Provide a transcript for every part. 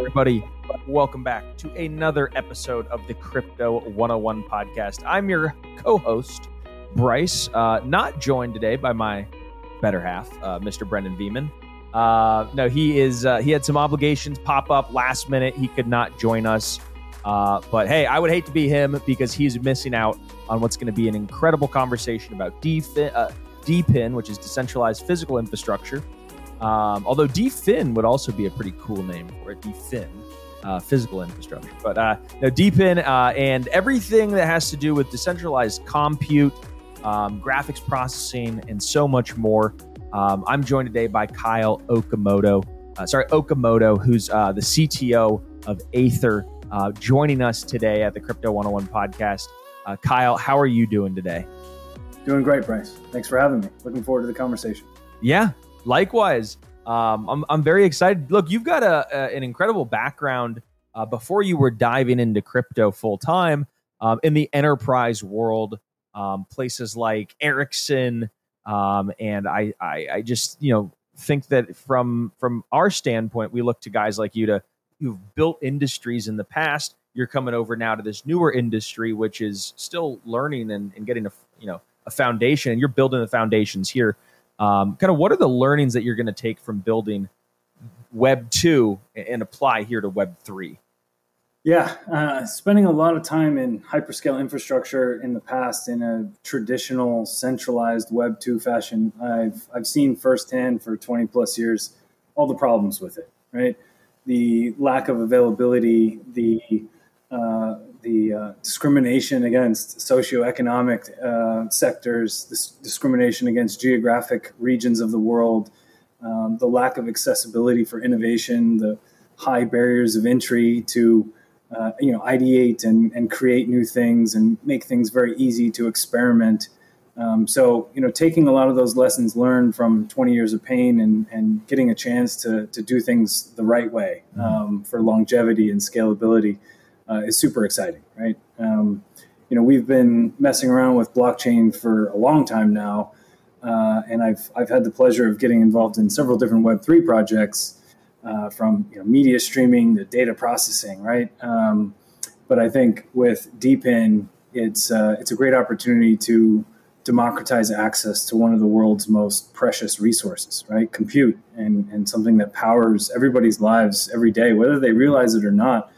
everybody. Welcome back to another episode of the Crypto 101 podcast. I'm your co-host, Bryce, not joined today by my better half, Mr. Brendan Veeman. No, he had some obligations pop up last minute. He could not join us. But hey, I would hate to be him because he's missing out on what's going to be an incredible conversation about DePIN, which is decentralized physical infrastructure. Although DeFin would also be a pretty cool name for it, DeFin, physical infrastructure. But DePIN and everything that has to do with decentralized compute, graphics processing, and so much more. I'm joined today by Kyle Okamoto, who's the CTO of Aether, joining us today at the Crypto 101 podcast. Kyle, how are you doing today? Doing great, Bryce. Thanks for having me. Looking forward to the conversation. Yeah. Likewise, I'm very excited. Look, you've got an incredible background before you were diving into crypto full time in the enterprise world, places like Ericsson, and I just think that from our standpoint, we look to guys like you who've built industries in the past. You're coming over now to this newer industry, which is still learning and getting a foundation, and you're building the foundations here. Kind of what are the learnings that you're going to take from building Web 2 and apply here to Web 3? Yeah, spending a lot of time in hyperscale infrastructure in the past in a traditional centralized Web 2 fashion, I've seen firsthand for 20 plus years all the problems with it, right? The lack of availability, the discrimination against socioeconomic sectors, this discrimination against geographic regions of the world, the lack of accessibility for innovation, the high barriers of entry to ideate and create new things and make things very easy to experiment. So taking a lot of those lessons learned from 20 years of pain and getting a chance to do things the right way for longevity and scalability is super exciting, right? We've been messing around with blockchain for a long time now, and I've had the pleasure of getting involved in several different Web3 projects, from media streaming to data processing, right? But I think with DePIN, it's a great opportunity to democratize access to one of the world's most precious resources, right? Compute, and something that powers everybody's lives every day, whether they realize it or not.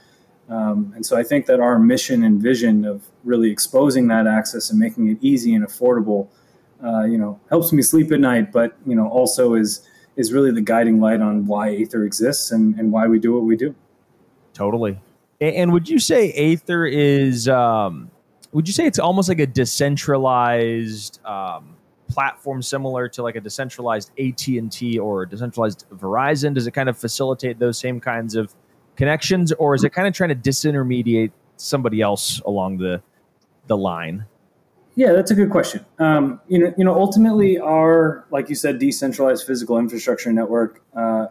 And so I think that our mission and vision of really exposing that access and making it easy and affordable, helps me sleep at night, but, also is really the guiding light on why Aether exists and why we do what we do. Totally. And would you say Aether is, would you say it's almost like a decentralized platform similar to like a decentralized AT&T or a decentralized Verizon? Does it kind of facilitate those same kinds of connections, or is it kind of trying to disintermediate somebody else along the line? Yeah, that's a good question. Ultimately, our, like you said, decentralized physical infrastructure network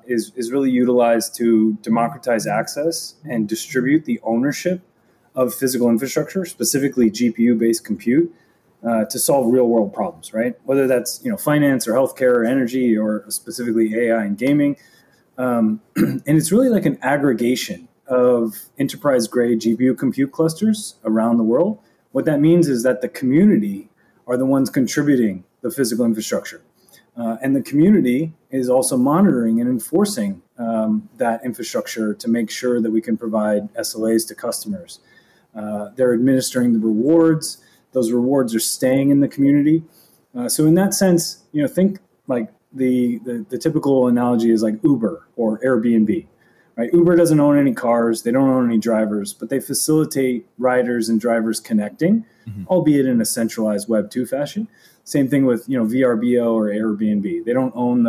is really utilized to democratize access and distribute the ownership of physical infrastructure, specifically GPU-based compute, to solve real-world problems, right? Whether that's finance or healthcare or energy or specifically AI and gaming. And it's really like an aggregation of enterprise-grade GPU compute clusters around the world. What that means is that the community are the ones contributing the physical infrastructure. And the community is also monitoring and enforcing that infrastructure to make sure that we can provide SLAs to customers. They're administering the rewards. Those rewards are staying in the community. So in that sense, think like the typical analogy is like Uber or Airbnb, right? Uber doesn't own any cars. They don't own any drivers, but they facilitate riders and drivers connecting, albeit in a centralized Web 2 fashion. Same thing with, VRBO or Airbnb. They don't own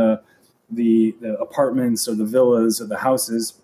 the apartments or the villas or the houses,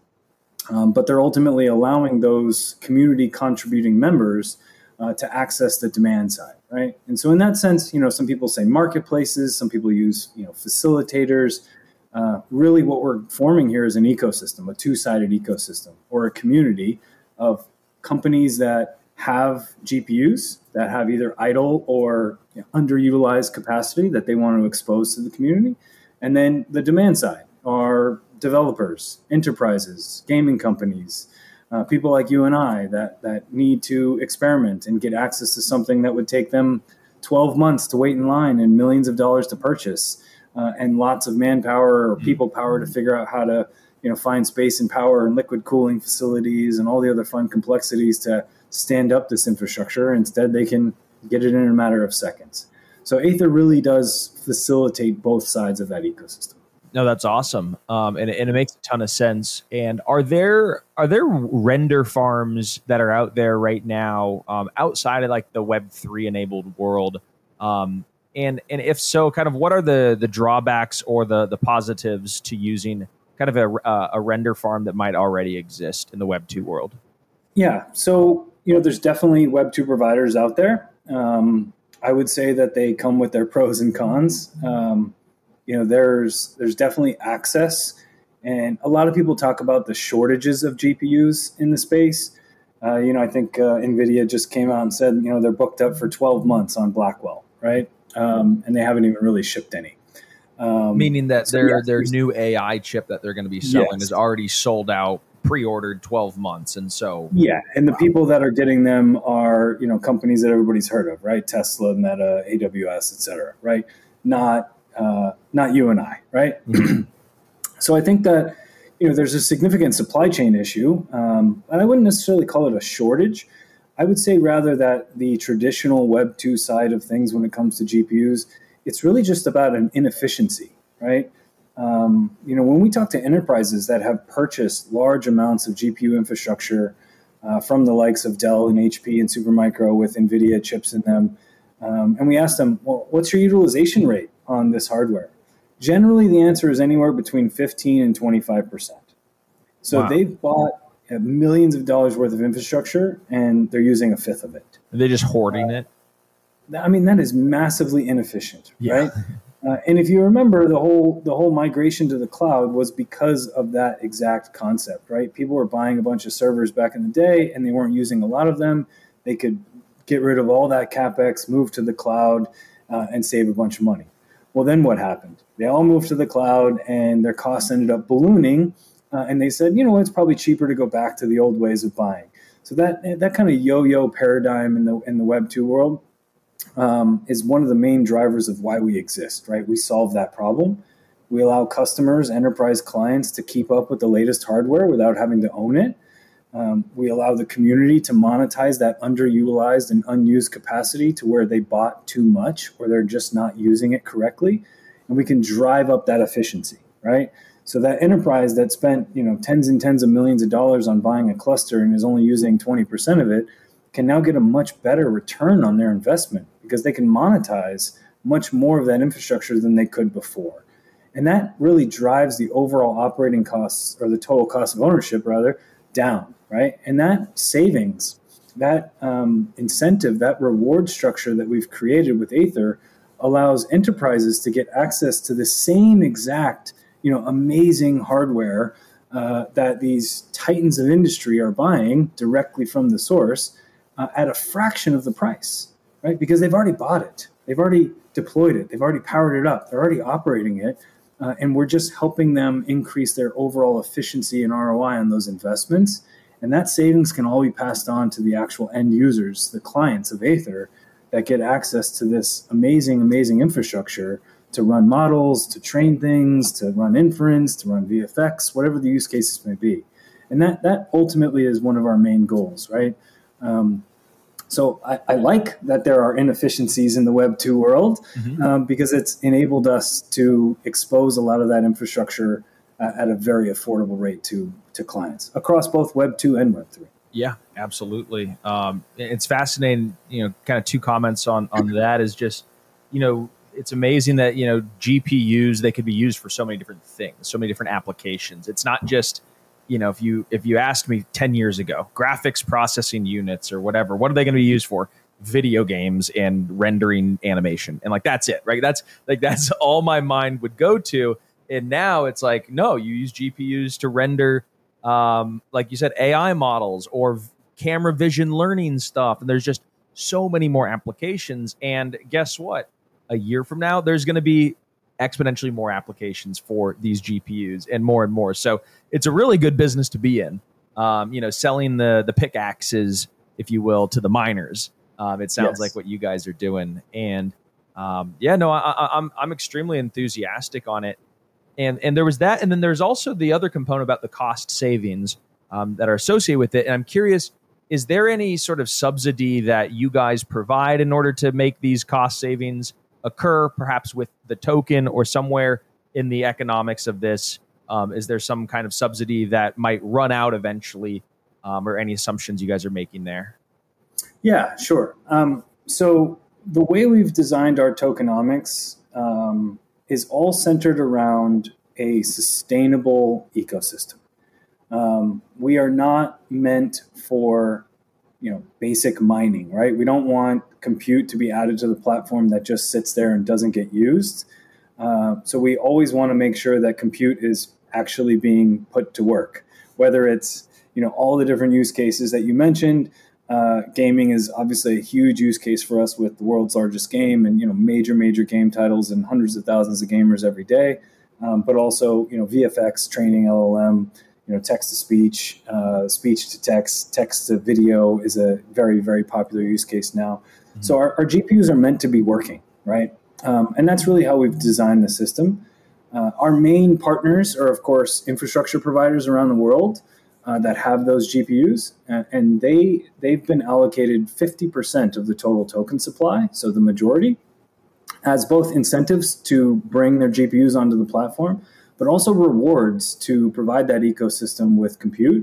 but they're ultimately allowing those community contributing members to access the demand side, right? And so in that sense, some people say marketplaces, some people use, facilitators. Really what we're forming here is an ecosystem, a two-sided ecosystem, or a community of companies that have GPUs that have either idle or underutilized capacity that they want to expose to the community. And then the demand side are developers, enterprises, gaming companies, people like you and I that need to experiment and get access to something that would take them 12 months to wait in line and millions of dollars to purchase, and lots of manpower or people power to figure out how to find space and power and liquid cooling facilities and all the other fun complexities to stand up this infrastructure. Instead, they can get it in a matter of seconds. So Aether really does facilitate both sides of that ecosystem. No, that's awesome, and it makes a ton of sense. And are there render farms that are out there right now outside of like the Web3 enabled world? And if so, kind of what are the drawbacks or the positives to using kind of a render farm that might already exist in the Web2 world? Yeah, so there's definitely Web2 providers out there. I would say that they come with their pros and cons. There's definitely access, and a lot of people talk about the shortages of GPUs in the space. I think NVIDIA just came out and said they're booked up for 12 months on Blackwell, right? And they haven't even really shipped any. Meaning that their new AI chip that they're going to be selling is already sold out, pre-ordered 12 months. And so and the people that are getting them are companies that everybody's heard of, right? Tesla, Meta, AWS, et cetera, right? Not you and I, right? Mm-hmm. So I think that there's a significant supply chain issue, and I wouldn't necessarily call it a shortage. I would say rather that the traditional Web 2 side of things when it comes to GPUs, it's really just about an inefficiency, right? When we talk to enterprises that have purchased large amounts of GPU infrastructure from the likes of Dell and HP and Supermicro with NVIDIA chips in them, and we ask them, well, what's your utilization rate on this hardware? Generally, the answer is anywhere between 15 and 25%. So they've bought millions of dollars worth of infrastructure, and they're using a fifth of it. Are they just hoarding it? I mean, that is massively inefficient, right? And if you remember, the whole migration to the cloud was because of that exact concept, right? People were buying a bunch of servers back in the day, and they weren't using a lot of them. They could get rid of all that CapEx, move to the cloud, and save a bunch of money. Well, then what happened? They all moved to the cloud, and their costs ended up ballooning. And they said, it's probably cheaper to go back to the old ways of buying. So that kind of yo-yo paradigm in the Web 2 world is one of the main drivers of why we exist, right? We solve that problem. We allow customers, enterprise clients to keep up with the latest hardware without having to own it. We allow the community to monetize that underutilized and unused capacity to where they bought too much or they're just not using it correctly. And we can drive up that efficiency, right? So that enterprise that spent tens and tens of millions of dollars on buying a cluster and is only using 20% of it can now get a much better return on their investment because they can monetize much more of that infrastructure than they could before. And that really drives the overall operating costs, or the total cost of ownership rather, down, right? And that savings, that incentive, that reward structure that we've created with Aether allows enterprises to get access to the same exact amazing hardware that these titans of industry are buying directly from the source at a fraction of the price, right? Because they've already bought it. They've already deployed it. They've already powered it up. They're already operating it. And we're just helping them increase their overall efficiency and ROI on those investments. And that savings can all be passed on to the actual end users, the clients of Aether, that get access to this amazing, amazing infrastructure to run models, to train things, to run inference, to run VFX, whatever the use cases may be. And that ultimately is one of our main goals, right? So I like that there are inefficiencies in the Web 2 world because it's enabled us to expose a lot of that infrastructure at a very affordable rate to clients across both Web 2 and Web 3. Yeah, absolutely. It's fascinating, kind of two comments on that is just, it's amazing that, GPUs, they could be used for so many different things, so many different applications. It's not just, if you asked me 10 years ago, graphics processing units or whatever, what are they going to be used for? Video games and rendering animation. And that's it, right? That's all my mind would go to. And now it's like, no, you use GPUs to render, like you said, AI models or camera vision learning stuff. And there's just so many more applications. And guess what? A year from now, there's going to be exponentially more applications for these GPUs and more. So it's a really good business to be in. Selling the pickaxes, if you will, to the miners. It sounds like what you guys are doing, and I'm extremely enthusiastic on it. And there was that, and then there's also the other component about the cost savings that are associated with it. And I'm curious, is there any sort of subsidy that you guys provide in order to make these cost savings occur, perhaps with the token or somewhere in the economics of this? Is there some kind of subsidy that might run out eventually, or any assumptions you guys are making there? Yeah, sure. So the way we've designed our tokenomics is all centered around a sustainable ecosystem. We are not meant for, basic mining, right? We don't want compute to be added to the platform that just sits there and doesn't get used. So we always want to make sure that compute is actually being put to work, whether it's, all the different use cases that you mentioned. Gaming is obviously a huge use case for us with the world's largest game and, major game titles and hundreds of thousands of gamers every day. But also, VFX, training, LLM, text to speech, speech to text, text to video is a very, very popular use case now. Mm-hmm. So our GPUs are meant to be working, right? And that's really how we've designed the system. Our main partners are, of course, infrastructure providers around the world that have those GPUs, and they've been allocated 50% of the total token supply, so the majority, as both incentives to bring their GPUs onto the platform, but also rewards to provide that ecosystem with compute.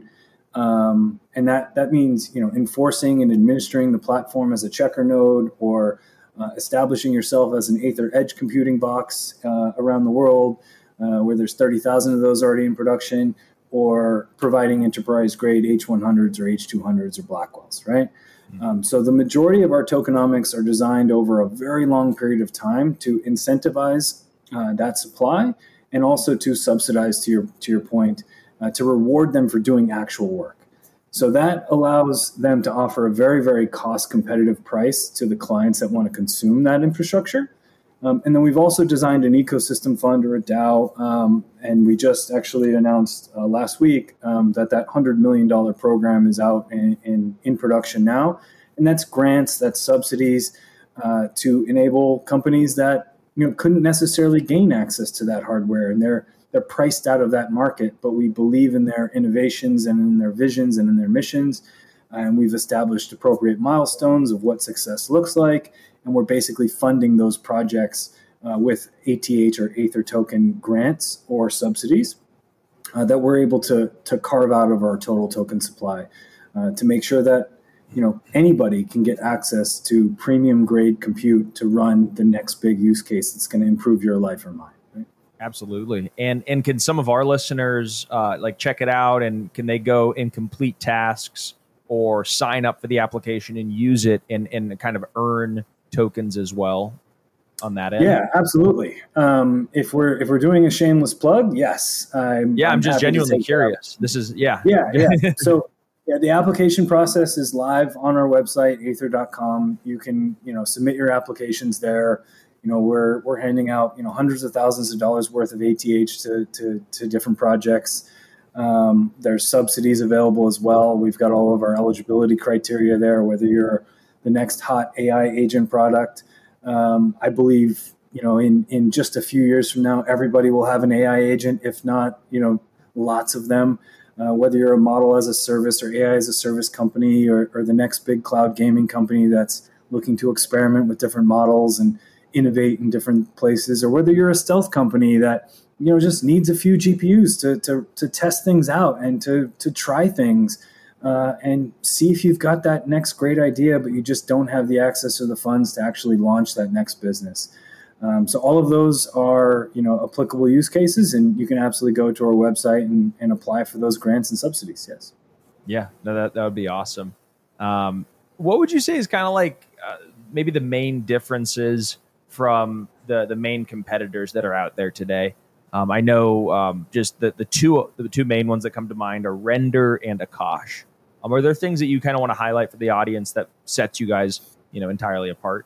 And that means enforcing and administering the platform as a checker node, or establishing yourself as an Aether Edge computing box around the world, where there's 30,000 of those already in production, or providing enterprise-grade H100s or H200s or Blackwells, right? So the majority of our tokenomics are designed over a very long period of time to incentivize that supply, and also to subsidize, to your point, to reward them for doing actual work. So that allows them to offer a very, very cost-competitive price to the clients that want to consume that infrastructure. And then we've also designed an ecosystem fund, or a DAO, and we just actually announced last week that $100 million program is out in production now. And that's grants, that's subsidies to enable companies that couldn't necessarily gain access to that hardware, and they're priced out of that market. But we believe in their innovations and in their visions and in their missions, and we've established appropriate milestones of what success looks like. And we're basically funding those projects with ATH or Aether token grants or subsidies that we're able to carve out of our total token supply to make sure that anybody can get access to premium grade compute to run the next big use case that's going to improve your life or mine. Right? Absolutely. And can some of our listeners check it out, and can they go and complete tasks or sign up for the application and use it and kind of earn tokens as well on that end? Yeah, absolutely. If we're doing a shameless plug, yes. I'm just genuinely curious. This is yeah. So the application process is live on our website, aether.com. You can submit your applications there. We're handing out hundreds of thousands of dollars worth of ATH to different projects. There's subsidies available as well. We've got all of our eligibility criteria there, whether you're the next hot AI agent product. I believe, in just a few years from now, everybody will have an AI agent, if not, lots of them. Whether you're a model as a service or AI as a service company, or the next big cloud gaming company that's looking to experiment with different models and innovate in different places, or whether you're a stealth company that just needs a few GPUs to test things out and to try things. And see if you've got that next great idea, but you just don't have the access or the funds to actually launch that next business. So all of those are, applicable use cases, and you can absolutely go to our website and apply for those grants and subsidies. Yes. Yeah, no, that would be awesome. What would you say is kind of maybe the main differences from the main competitors that are out there today? I know just the two main ones that come to mind are Render and Akash. Are there things that you kind of want to highlight for the audience that sets you guys, entirely apart?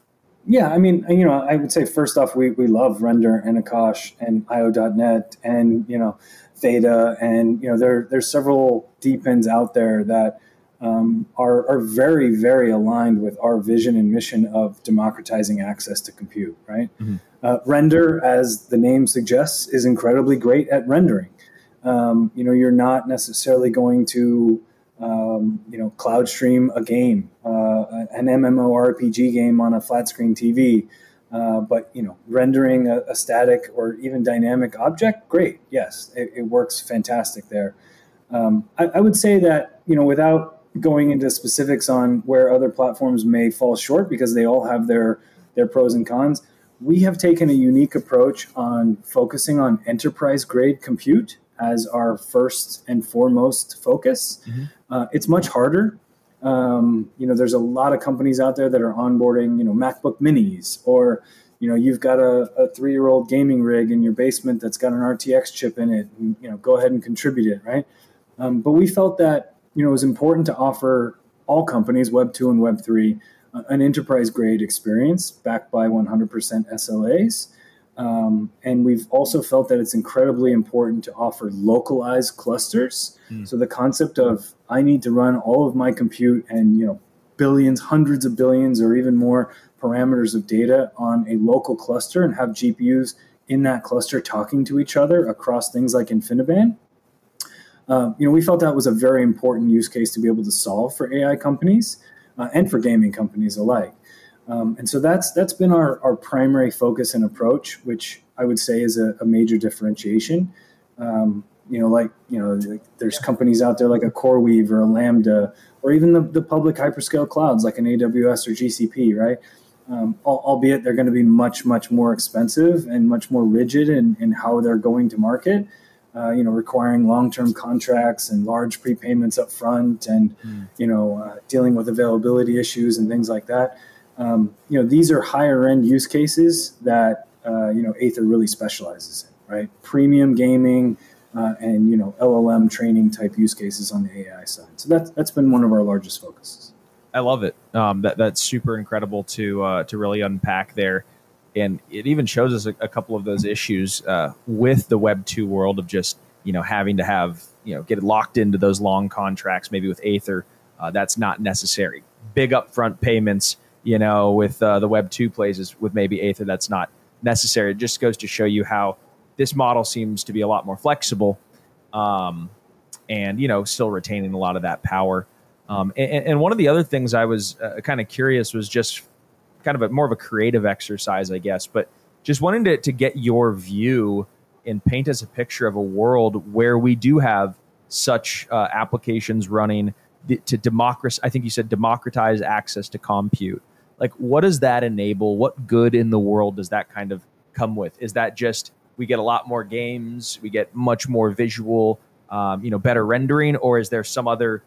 Yeah, I mean, I would say first off, we love Render and Akash and IO.net and, Theta. And, there's several DePINs out there that are very, very aligned with our vision and mission of democratizing access to compute, right? Mm-hmm. Render, as the name suggests, is incredibly great at rendering. You're not necessarily going to cloud stream a game, an MMORPG game on a flat screen TV. But rendering a static or even dynamic object, great. Yes, it works fantastic there. I would say that, without going into specifics on where other platforms may fall short, because they all have their pros and cons, we have taken a unique approach on focusing on enterprise grade compute as our first and foremost focus. Mm-hmm. It's much harder. There's a lot of companies out there that are onboarding, MacBook Minis, or, you've got a 3-year-old gaming rig in your basement that's got an RTX chip in it, and, go ahead and contribute it, right? But we felt that, it was important to offer all companies, Web 2 and Web 3, an enterprise grade experience backed by 100% SLAs. And we've also felt that it's incredibly important to offer localized clusters. So the concept of I need to run all of my compute and, billions, hundreds of billions, or even more parameters of data on a local cluster and have GPUs in that cluster talking to each other across things like InfiniBand. We felt that was a very important use case to be able to solve for AI companies and for gaming companies alike. And so that's been our primary focus and approach, which I would say is a major differentiation. There's companies out there like a CoreWeave or a Lambda, or even the public hyperscale clouds like an AWS or GCP, right? Albeit they're going to be much, much more expensive and much more rigid in how they're going to market. Requiring long-term contracts and large prepayments up front and, dealing with availability issues and things like that. These are higher end use cases that, Aether really specializes in, right? Premium gaming and, LLM training type use cases on the AI side. So that's been one of our largest focuses. I love it. That's super incredible to really unpack there. And it even shows us a couple of those issues with the Web 2 world of just, having to have, get locked into those long contracts, maybe with Aether. That's not necessary. Big upfront payments, with the Web 2 places with maybe Aether, that's not necessary. It just goes to show you how this model seems to be a lot more flexible and, still retaining a lot of that power. And one of the other things I was kind of curious was just kind of more of a creative exercise, I guess, but just wanting to get your view and paint us a picture of a world where we do have such applications running to democratize. I think you said democratize access to compute. Like, what does that enable? What good in the world does that kind of come with? Is that just we get a lot more games, we get much more visual, better rendering, or is there some other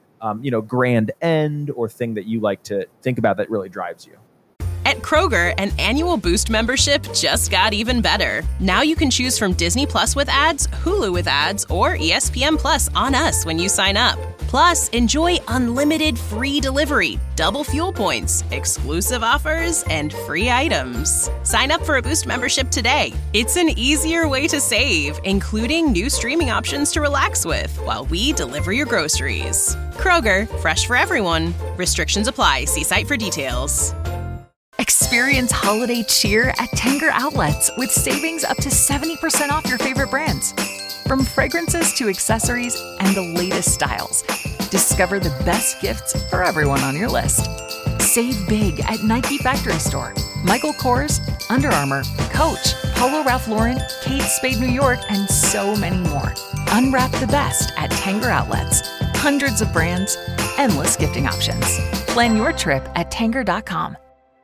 grand end or thing that you like to think about that really drives you? At Kroger, an annual Boost membership just got even better. Now you can choose from Disney Plus with ads, Hulu with ads, or ESPN Plus on us when you sign up. Plus, enjoy unlimited free delivery, double fuel points, exclusive offers, and free items. Sign up for a Boost membership today. It's an easier way to save, including new streaming options to relax with while we deliver your groceries. Kroger, fresh for everyone. Restrictions apply. See site for details. Experience holiday cheer at Tanger Outlets with savings up to 70% off your favorite brands. From fragrances to accessories and the latest styles, discover the best gifts for everyone on your list. Save big at Nike Factory Store, Michael Kors, Under Armour, Coach, Polo Ralph Lauren, Kate Spade New York, and so many more. Unwrap the best at Tanger Outlets. Hundreds of brands, endless gifting options. Plan your trip at Tanger.com.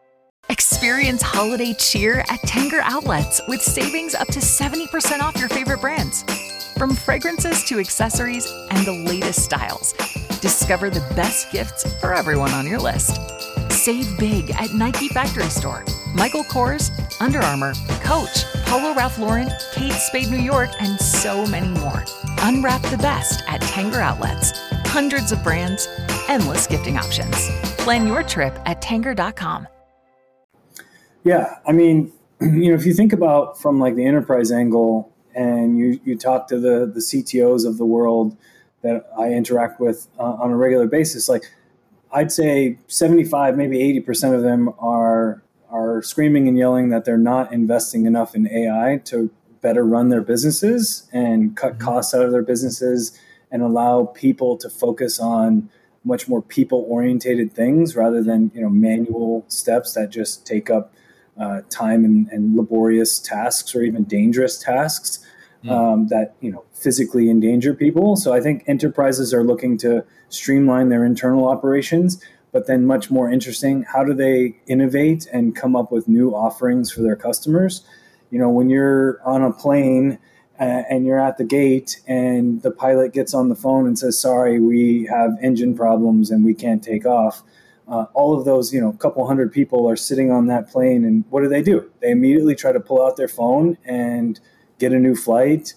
Experience holiday cheer at Tanger Outlets with savings up to 70% off your favorite brands. From fragrances to accessories and the latest styles, discover the best gifts for everyone on your list. Save big at Nike Factory Store, Michael Kors, Under Armour, Coach, Polo Ralph Lauren, Kate Spade New York, and so many more. Unwrap the best at Tanger Outlets. Hundreds of brands, endless gifting options. Plan your trip at Tanger.com. Yeah, I mean, if you think about from like the enterprise angle, and you talk to the CTOs of the world that I interact with on a regular basis, like I'd say 75, maybe 80% of them are screaming and yelling that they're not investing enough in AI to better run their businesses and cut costs out of their businesses and allow people to focus on much more people-orientated things rather than manual steps that just take up time and laborious tasks or even dangerous tasks that physically endanger people. So I think enterprises are looking to streamline their internal operations, but then much more interesting, how do they innovate and come up with new offerings for their customers? When you're on a plane and you're at the gate and the pilot gets on the phone and says, sorry, we have engine problems and we can't take off. All of those, couple hundred people are sitting on that plane, and what do? They immediately try to pull out their phone and get a new flight,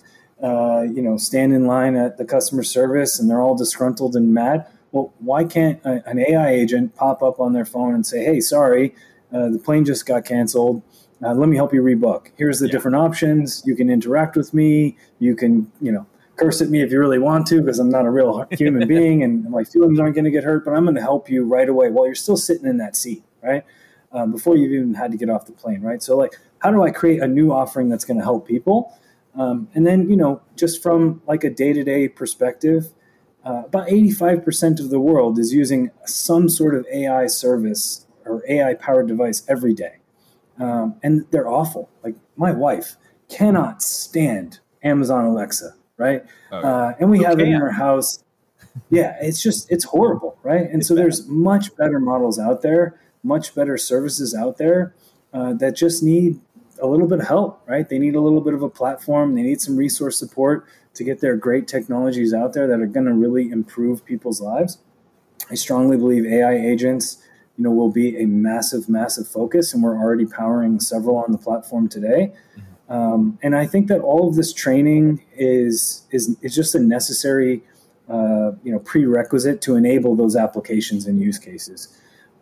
stand in line at the customer service, and they're all disgruntled and mad. Well, why can't an AI agent pop up on their phone and say, hey, sorry, the plane just got canceled. Let me help you rebook. Here's the different options. You can interact with me. You can, curse at me if you really want to, because I'm not a real human being and my feelings aren't going to get hurt, but I'm going to help you right away while you're still sitting in that seat, right? Before you've even had to get off the plane, right? So like, how do I create a new offering that's going to help people? And then, just from like a day-to-day perspective, about 85% of the world is using some sort of AI service or AI-powered device every day. And they're awful. Like my wife cannot stand Amazon Alexa, right? And we have it in our house. Yeah, it's horrible, right? And so there's much better models out there, much better services out there that just need a little bit of help, right? They need a little bit of a platform. They need some resource support to get their great technologies out there that are going to really improve people's lives. I strongly believe AI agents, will be a massive, massive focus, and we're already powering several on the platform today. And I think that all of this training is just a necessary, prerequisite to enable those applications and use cases.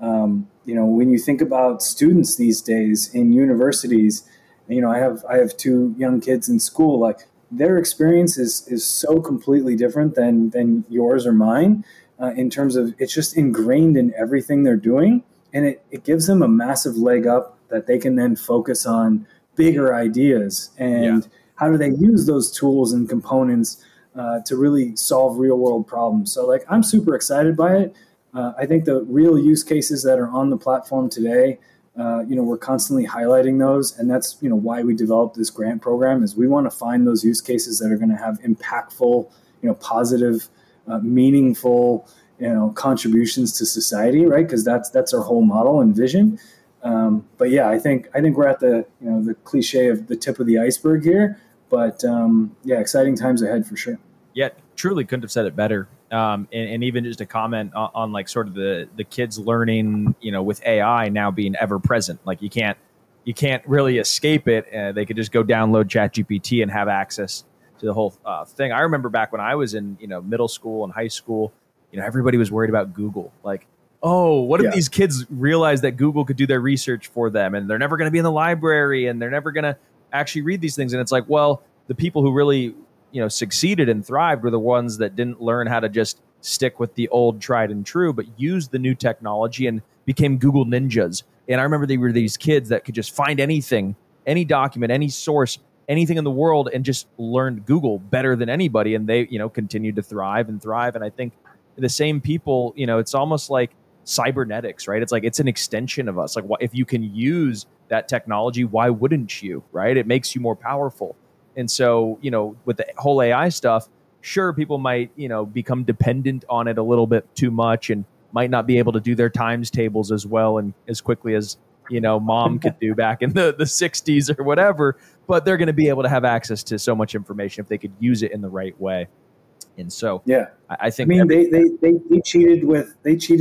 When you think about students these days in universities, I have two young kids in school. Like their experience is so completely different than yours or mine. In terms of it's just ingrained in everything they're doing, and it gives them a massive leg up that they can then focus on bigger ideas and how do they use those tools and components to really solve real world problems. So like I'm super excited by it. I think the real use cases that are on the platform today, we're constantly highlighting those, and that's why we developed this grant program is we want to find those use cases that are going to have impactful, positive, meaningful, contributions to society, right? Because that's our whole model and vision. But yeah, I think we're at the the cliche of the tip of the iceberg here. But exciting times ahead for sure. Yeah, truly couldn't have said it better. And even just a comment on like sort of the kids learning, with AI now being ever present. Like you can't really escape it. They could just go download ChatGPT and have access to the whole thing. I remember back when I was in middle school and high school, everybody was worried about Google. Like, oh, what if these kids realize that Google could do their research for them and they're never going to be in the library and they're never going to actually read these things? And it's like, well, the people who really succeeded and thrived were the ones that didn't learn how to just stick with the old tried and true, but used the new technology and became Google ninjas. And I remember they were these kids that could just find anything, any document, any source, anything in the world, and just learned Google better than anybody. And they, continued to thrive. And I think the same people, it's almost like cybernetics, right? It's like, it's an extension of us. Like if you can use that technology, why wouldn't you, right? It makes you more powerful. And so, with the whole AI stuff, sure, people might, become dependent on it a little bit too much and might not be able to do their times tables as well and as quickly as, mom could do back in the 60s or whatever, but they're going to be able to have access to so much information if they could use it in the right way. And so, I think they cheated with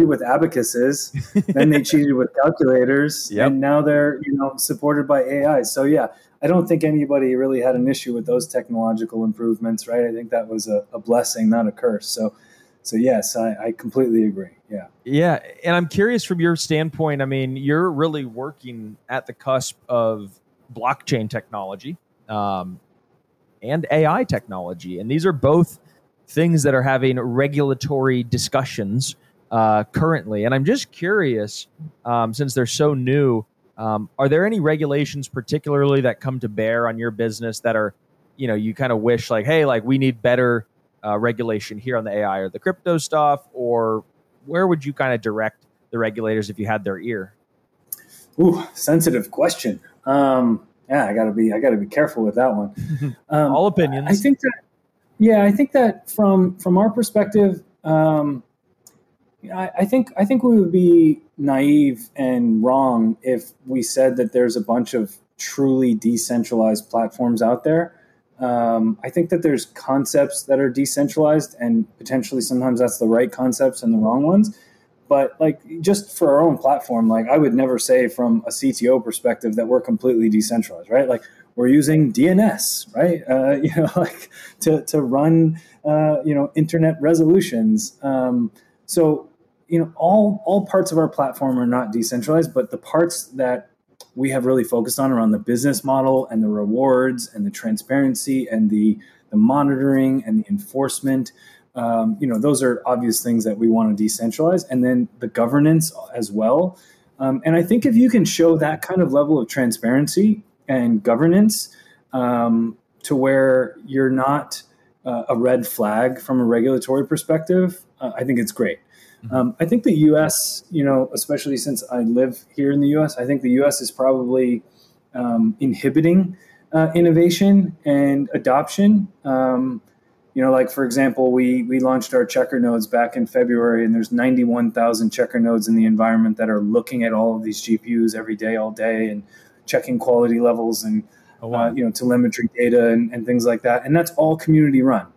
abacuses, then they cheated with calculators, and now they're supported by AI. So I don't think anybody really had an issue with those technological improvements, right? I think that was a blessing, not a curse. So So yes, I completely agree. Yeah. Yeah. And I'm curious from your standpoint, I mean, you're really working at the cusp of blockchain technology and AI technology. And these are both things that are having regulatory discussions currently. And I'm just curious, since they're so new, are there any regulations particularly that come to bear on your business that are, you kind of wish like, hey, like we need better regulation here on the AI or the crypto stuff? Or where would you kind of direct the regulators if you had their ear? Ooh, sensitive question. Yeah, I gotta be careful with that one. All opinions. I think that from our perspective, I think we would be naive and wrong if we said that there's a bunch of truly decentralized platforms out there. I think that there's concepts that are decentralized, and potentially sometimes that's the right concepts and the wrong ones. But like just for our own platform, like I would never say from a CTO perspective that we're completely decentralized, right? Like we're using DNS, right? Like to run, internet resolutions. So, all parts of our platform are not decentralized, but the parts that we have really focused on around the business model and the rewards and the transparency and the monitoring and the enforcement. Those are obvious things that we want to decentralize, and then the governance as well. And I think if you can show that kind of level of transparency and governance to where you're not a red flag from a regulatory perspective, I think it's great. I think the U.S., especially since I live here in the U.S., I think the U.S. is probably inhibiting innovation and adoption. Like for example, we launched our checker nodes back in February, and there's 91,000 checker nodes in the environment that are looking at all of these GPUs every day, all day, and checking quality levels and telemetry data and things like that. And that's all community run,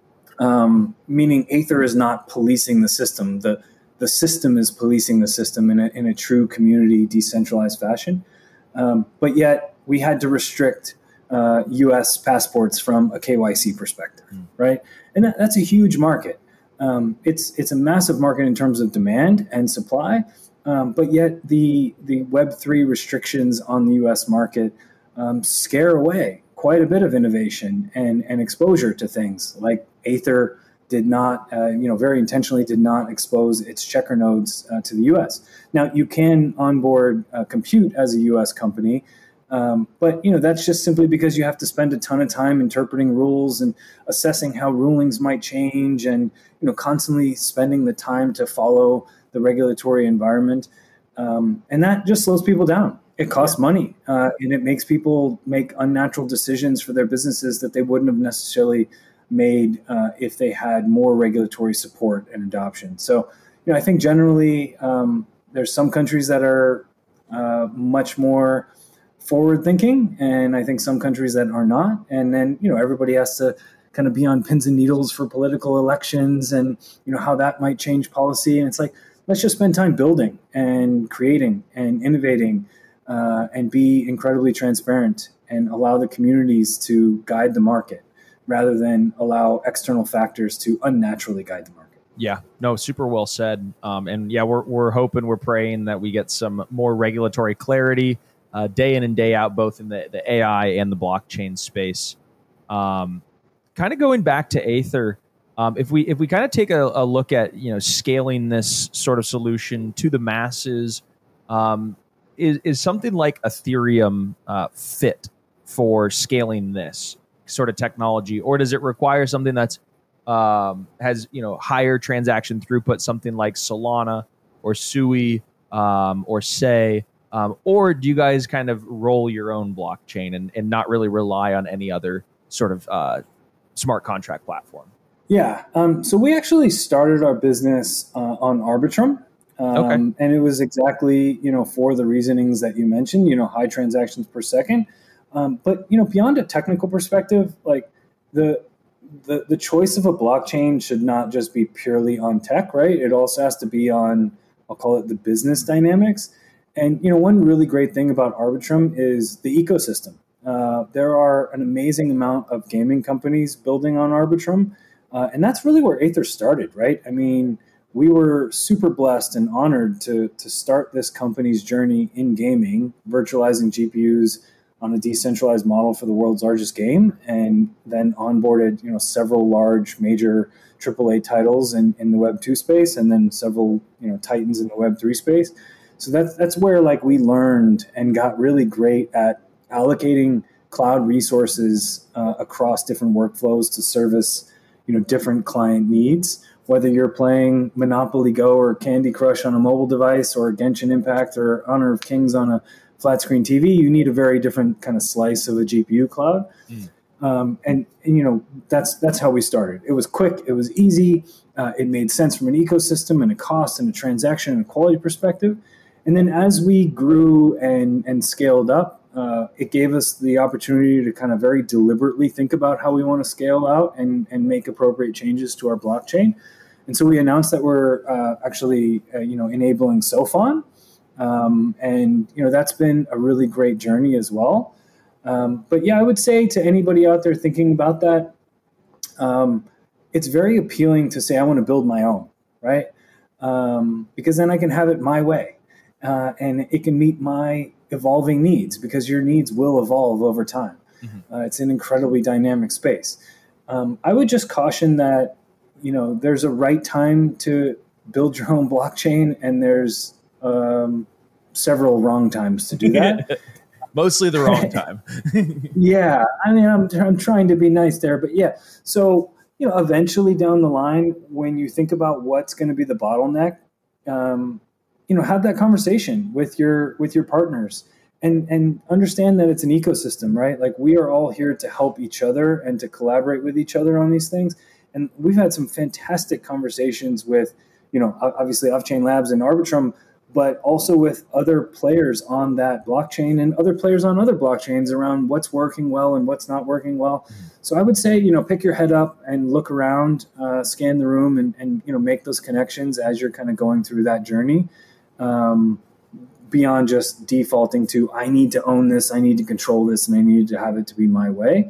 meaning Aether is not policing the system. The system is policing the system in a true community decentralized fashion. But yet we had to restrict U.S. passports from a KYC perspective, right? And that's a huge market. It's a massive market in terms of demand and supply, but yet the Web3 restrictions on the U.S. market scare away quite a bit of innovation and exposure to things like Aether did not, very intentionally did not expose its checker nodes to the U.S. Now, you can onboard compute as a U.S. company, but that's just simply because you have to spend a ton of time interpreting rules and assessing how rulings might change, and constantly spending the time to follow the regulatory environment, and that just slows people down. It costs money, and it makes people make unnatural decisions for their businesses that they wouldn't have necessarily made if they had more regulatory support and adoption. So, I think generally there's some countries that are much more forward-thinking, and I think some countries that are not. And then, everybody has to kind of be on pins and needles for political elections and, how that might change policy. And it's like, let's just spend time building and creating and innovating and be incredibly transparent and allow the communities to guide the market rather than allow external factors to unnaturally guide the market. Yeah, no, super well said. And yeah, we're hoping, we're praying that we get some more regulatory clarity day in and day out, both in the AI and the blockchain space. Kind of going back to Aether, if we kind of take a look at scaling this sort of solution to the masses, is something like Ethereum fit for scaling this sort of technology, or does it require something that's has higher transaction throughput, something like Solana or Sui or Sei? Or do you guys kind of roll your own blockchain and not really rely on any other sort of smart contract platform? Yeah. So we actually started our business on Arbitrum. Okay. And it was exactly, for the reasonings that you mentioned, high transactions per second. But, beyond a technical perspective, like the choice of a blockchain should not just be purely on tech, right? It also has to be on, I'll call it the business dynamics. And, one really great thing about Arbitrum is the ecosystem. There are an amazing amount of gaming companies building on Arbitrum. And that's really where Aether started, right? I mean, we were super blessed and honored to start this company's journey in gaming, virtualizing GPUs on a decentralized model for the world's largest game, and then onboarded, several large major AAA titles in the Web 2 space, and then several, titans in the Web 3 space. So that's where we learned and got really great at allocating cloud resources across different workflows to service, different client needs. Whether you're playing Monopoly Go or Candy Crush on a mobile device, or Genshin Impact or Honor of Kings on a flat screen TV, you need a very different kind of slice of a GPU cloud. And that's how we started. It was quick, it was easy, it made sense from an ecosystem and a cost and a transaction and a quality perspective. And then as we grew and scaled up, it gave us the opportunity to kind of very deliberately think about how we want to scale out and make appropriate changes to our blockchain. And so we announced that we're actually enabling Sophon. And that's been a really great journey as well. But yeah, I would say to anybody out there thinking about that, it's very appealing to say, I want to build my own, right? Because then I can have it my way, and it can meet my evolving needs, because your needs will evolve over time. It's an incredibly dynamic space. I would just caution that, there's a right time to build your own blockchain, and there's several wrong times to do that. Mostly the wrong time. Yeah. I mean, I'm trying to be nice there, but yeah. So, eventually down the line, when you think about what's going to be the bottleneck, have that conversation with your partners and understand that it's an ecosystem, right? We are all here to help each other and to collaborate with each other on these things. And we've had some fantastic conversations with, obviously Off-Chain Labs and Arbitrum, but also with other players on that blockchain and other players on other blockchains around what's working well and what's not working well. So I would say, pick your head up and look around, scan the room and make those connections as you're kind of going through that journey, beyond just defaulting to, I need to own this, I need to control this, and I need to have it to be my way.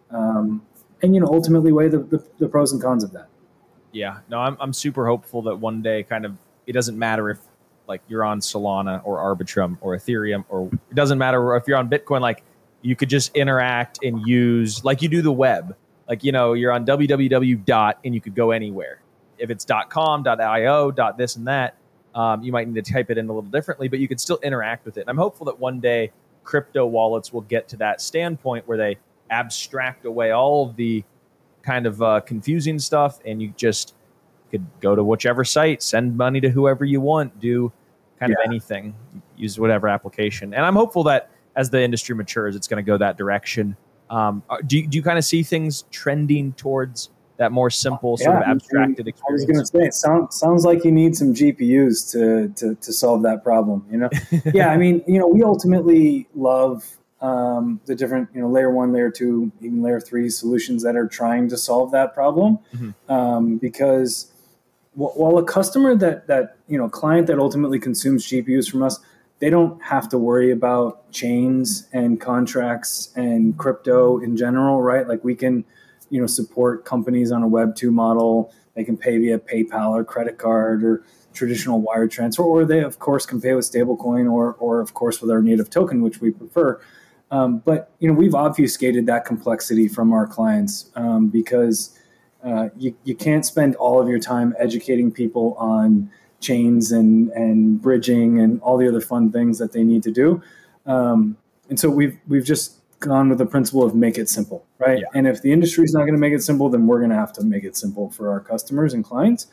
And ultimately weigh the pros and cons of that. Yeah, no, I'm super hopeful that one day it doesn't matter if you're on Solana or Arbitrum or Ethereum, or it doesn't matter if you're on Bitcoin, you could just interact and use, you do the web. You're on www. And you could go anywhere. If it's .com, .io, .this and that, you might need to type it in a little differently, but you could still interact with it. And I'm hopeful that one day crypto wallets will get to that standpoint where they abstract away all of the kind of confusing stuff, and you just could go to whichever site, send money to whoever you want, do kind of anything, use whatever application. And I'm hopeful that as the industry matures, it's going to go that direction. Do you kind of see things trending towards that more simple sort of abstracted experience? I was going to say, it sounds like you need some GPUs to solve that problem. Yeah, I mean, we ultimately love the different, layer 1, layer 2, even layer 3 solutions that are trying to solve that problem. Because while a customer that client that ultimately consumes GPUs from us, they don't have to worry about chains and contracts and crypto in general, right? We can, support companies on a Web 2 model. They can pay via PayPal or credit card or traditional wire transfer, or they of course can pay with stablecoin or of course with our native token, which we prefer. But we've obfuscated that complexity from our clients because you can't spend all of your time educating people on chains and bridging and all the other fun things that they need to do. And so we've just gone with the principle of make it simple, right? Yeah. And if the industry is not going to make it simple, then we're going to have to make it simple for our customers and clients.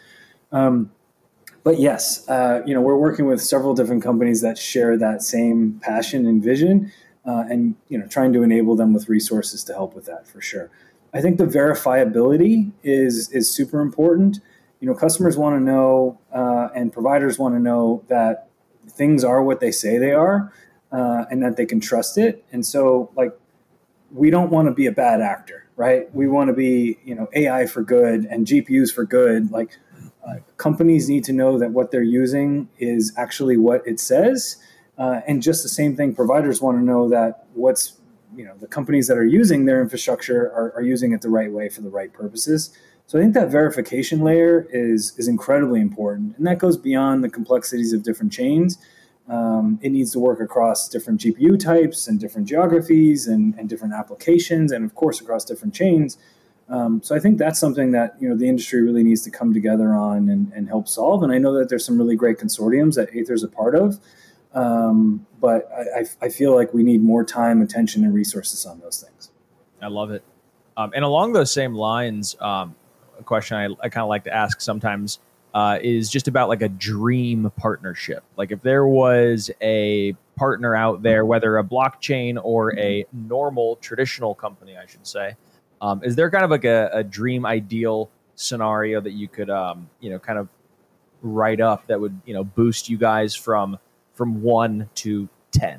But yes, we're working with several different companies that share that same passion and vision, and trying to enable them with resources to help with that for sure. I think the verifiability is super important. Customers want to know, and providers want to know that things are what they say they are, and that they can trust it. And so, we don't want to be a bad actor, right? We want to be, AI for good and GPUs for good. Companies need to know that what they're using is actually what it says. And just the same thing, providers want to know that the companies that are using their infrastructure are using it the right way for the right purposes. So I think that verification layer is incredibly important, and that goes beyond the complexities of different chains. It needs to work across different GPU types and different geographies and different applications, and of course across different chains. So I think that's something that the industry really needs to come together on and help solve. And I know that there's some really great consortiums that Aether's a part of, but I feel like we need more time, attention, and resources on those things. I love it. And along those same lines, a question I kind of like to ask sometimes is just about like a dream partnership. Like if there was a partner out there, whether a blockchain or a normal traditional company, I should say, is there kind of like a dream ideal scenario that you could, kind of write up that would, boost you guys from 1 to 10?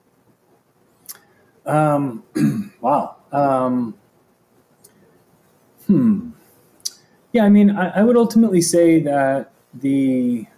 Wow. Yeah, I mean, I would ultimately say that the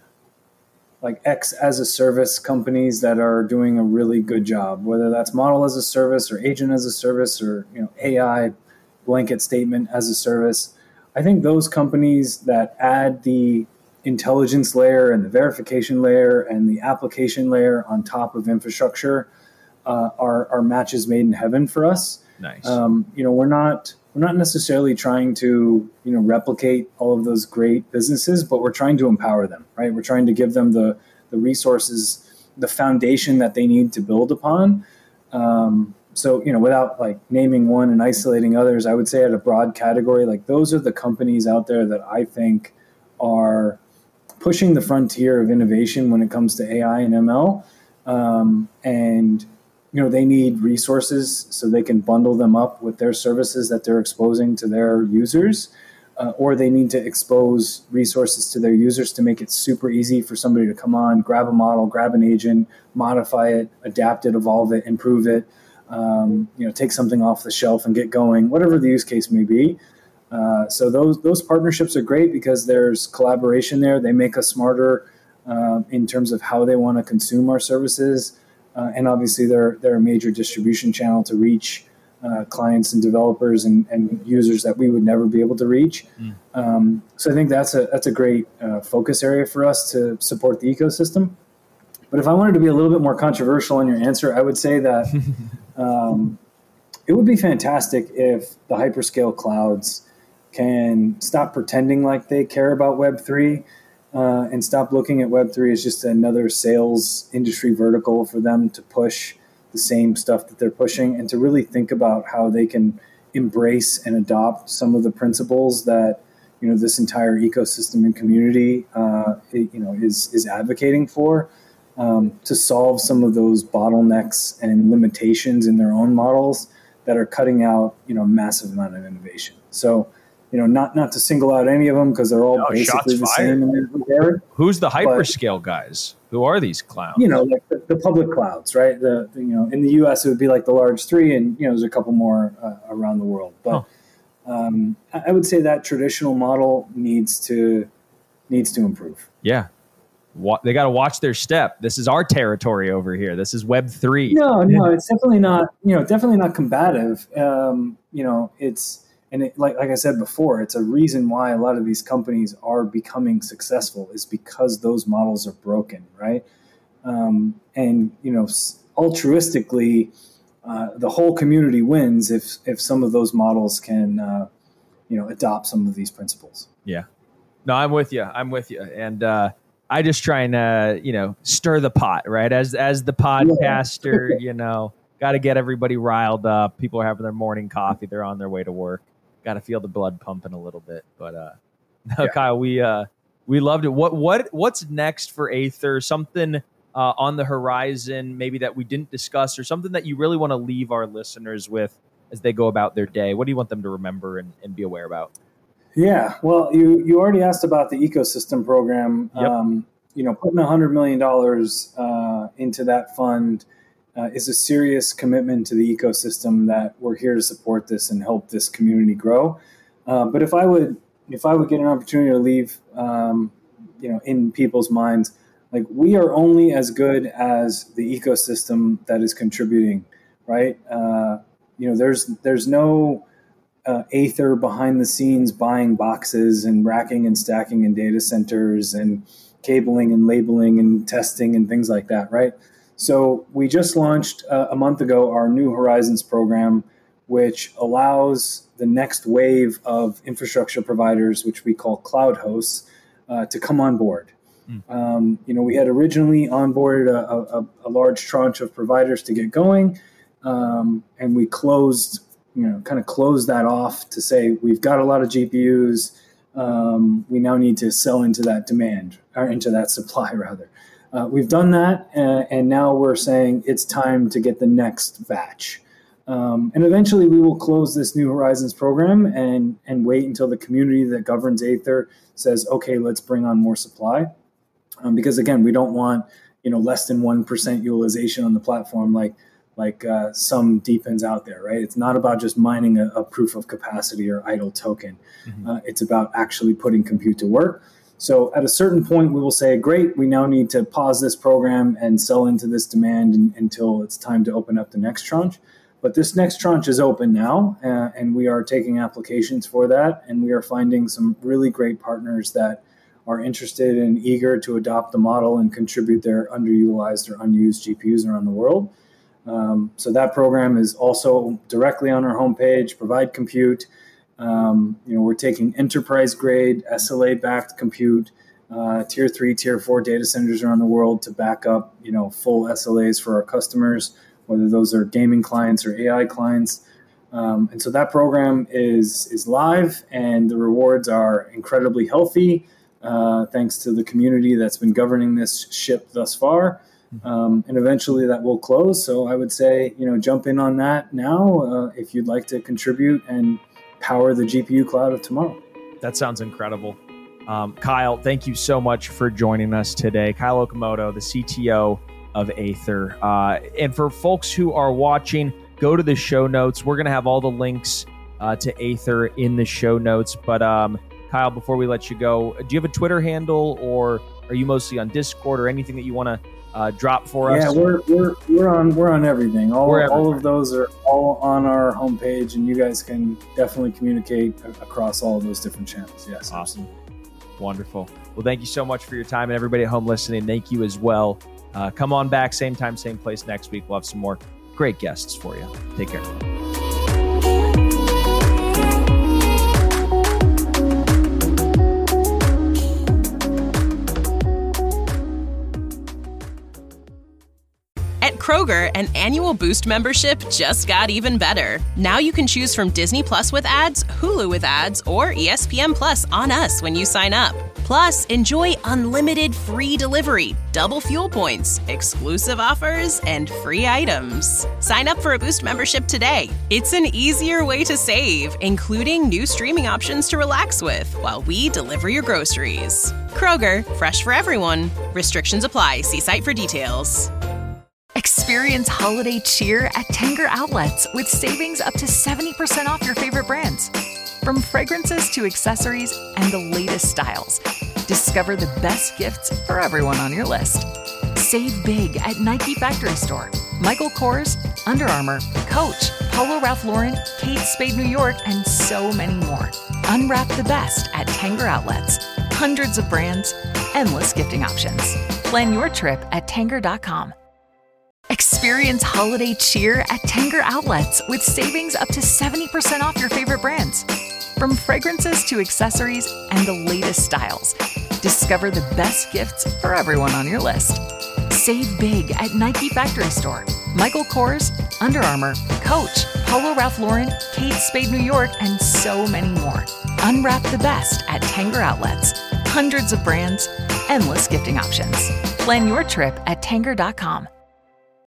X as a service companies that are doing a really good job, whether that's model as a service or agent as a service or AI blanket statement as a service, I think those companies that add the intelligence layer and the verification layer and the application layer on top of infrastructure are matches made in heaven for us. Nice. We're not necessarily trying to replicate all of those great businesses, but we're trying to empower them, right? We're trying to give them the resources, the foundation that they need to build upon. So without naming one and isolating others, I would say at a broad category, those are the companies out there that I think are pushing the frontier of innovation when it comes to AI and ML. And they need resources so they can bundle them up with their services that they're exposing to their users, or they need to expose resources to their users to make it super easy for somebody to come on, grab a model, grab an agent, modify it, adapt it, evolve it, improve it, take something off the shelf and get going, whatever the use case may be. So those partnerships are great because there's collaboration there. They make us smarter in terms of how they want to consume our services. And obviously, they're a major distribution channel to reach clients and developers and users that we would never be able to reach. So I think that's a great focus area for us to support the ecosystem. But if I wanted to be a little bit more controversial in your answer, I would say that it would be fantastic if the hyperscale clouds can stop pretending like they care about Web3 and stop looking at Web3 as just another sales industry vertical for them to push the same stuff that they're pushing, and to really think about how they can embrace and adopt some of the principles that this entire ecosystem and community is advocating for, to solve some of those bottlenecks and limitations in their own models that are cutting out massive amount of innovation. So not to single out any of them because they're all basically the same in their regard. Who's the hyperscale guys? Who are these clowns? Like the public clouds, right? In the U.S. it would be like the large three, and there's a couple more around the world. But I would say that traditional model needs to improve. Yeah, they got to watch their step. This is our territory over here. This is Web3. No, it's definitely not. Definitely not combative. It's. And like I said before, it's a reason why a lot of these companies are becoming successful is because those models are broken, right? And altruistically, the whole community wins if some of those models can, adopt some of these principles. Yeah, no, I'm with you, and I just try and stir the pot, right? As the podcaster, got to get everybody riled up. People are having their morning coffee. They're on their way to work. Got to feel the blood pumping a little bit, but Kyle, we loved it. What's next for Aether? Something on the horizon, maybe that we didn't discuss, or something that you really want to leave our listeners with as they go about their day? What do you want them to remember and be aware about? Yeah, well, you already asked about the ecosystem program. Yep. Putting $100 million into that fund is a serious commitment to the ecosystem that we're here to support this and help this community grow. But if I would get an opportunity to leave, in people's minds, we are only as good as the ecosystem that is contributing, right? There's no Aether behind the scenes buying boxes and racking and stacking in data centers and cabling and labeling and testing and things like that, right? So we just launched a month ago our New Horizons program, which allows the next wave of infrastructure providers, which we call cloud hosts, to come on board. We had originally onboarded a large tranche of providers to get going, and we closed that off to say we've got a lot of GPUs. We now need to sell into that demand, or into that supply rather. We've done that, and now we're saying it's time to get the next batch. And eventually we will close this New Horizons program and wait until the community that governs Aether says, okay, let's bring on more supply. Because again, we don't want, less than 1% utilization on the platform like some DePINs out there, right? It's not about just mining a proof of capacity or idle token. It's about actually putting compute to work. So at a certain point, we will say, great, we now need to pause this program and sell into this demand until it's time to open up the next tranche. But this next tranche is open now, and we are taking applications for that, and we are finding some really great partners that are interested and eager to adopt the model and contribute their underutilized or unused GPUs around the world. So that program is also directly on our homepage, provide compute. We're taking enterprise-grade, SLA-backed compute, tier 3, tier 4 data centers around the world to back up, full SLAs for our customers, whether those are gaming clients or AI clients. And so that program is live, and the rewards are incredibly healthy, thanks to the community that's been governing this ship thus far. And eventually that will close. So I would say, jump in on that now if you'd like to contribute and power the GPU cloud of tomorrow. That sounds incredible. Kyle, thank you so much for joining us today. Kyle Okamoto, the CTO of Aether. And for folks who are watching, go to the show notes. We're going to have all the links to Aether in the show notes. But Kyle, before we let you go, do you have a Twitter handle, or are you mostly on Discord, or anything that you want to drop for us? Yeah, we're on everything. All of those are all on our homepage, and you guys can definitely communicate across all of those different channels. Yes, awesome, wonderful. Well, thank you so much for your time, and everybody at home listening, thank you as well. Come on back, same time, same place next week. We'll have some more great guests for you. Take care. Kroger, an annual Boost membership just got even better. Now you can choose from Disney Plus with ads, Hulu with ads, or ESPN Plus on us when you sign up. Plus, enjoy unlimited free delivery, double fuel points, exclusive offers, and free items. Sign up for a Boost membership today. It's an easier way to save, including new streaming options to relax with while we deliver your groceries. Kroger, fresh for everyone. Restrictions apply. See site for details. Experience holiday cheer at Tanger Outlets with savings up to 70% off your favorite brands. From fragrances to accessories and the latest styles, discover the best gifts for everyone on your list. Save big at Nike Factory Store, Michael Kors, Under Armour, Coach, Polo Ralph Lauren, Kate Spade New York, and so many more. Unwrap the best at Tanger Outlets. Hundreds of brands, endless gifting options. Plan your trip at Tanger.com. Experience holiday cheer at Tanger Outlets with savings up to 70% off your favorite brands. From fragrances to accessories and the latest styles, discover the best gifts for everyone on your list. Save big at Nike Factory Store, Michael Kors, Under Armour, Coach, Polo Ralph Lauren, Kate Spade New York, and so many more. Unwrap the best at Tanger Outlets. Hundreds of brands, endless gifting options. Plan your trip at Tanger.com.